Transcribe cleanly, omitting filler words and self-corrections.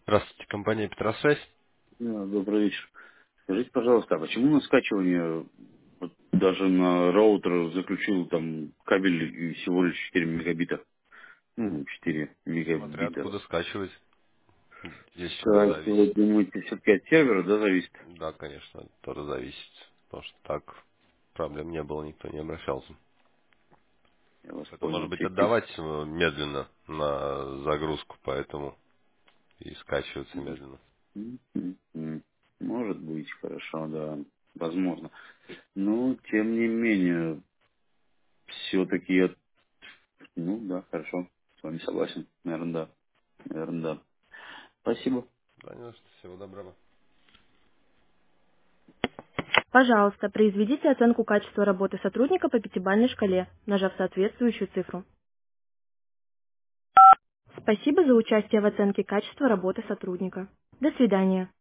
Здравствуйте, компания Петросвязь. Да, добрый вечер. Скажите, пожалуйста, а почему на скачивание вот даже на роутер заключил там кабель и всего лишь 4 мегабита? 4 Смотря мегабита. откуда скачивать. Здесь тоже Так, вы зависит. думаете, все-таки от сервера, да, зависит? Да, конечно, тоже зависит. Потому что так проблем не было, никто не обращался. Я вас Это может понял. быть отдавать медленно на загрузку, поэтому и скачивается медленно. Может быть, хорошо, да, возможно. Но, тем не менее, все-таки я... Ну, да, хорошо, с вами согласен. Наверное, да. Наверное, да. Спасибо. Да, не за что. Всего доброго. Пожалуйста, произведите оценку качества работы сотрудника по пятибалльной шкале, нажав соответствующую цифру. Спасибо за участие в оценке качества работы сотрудника. До свидания.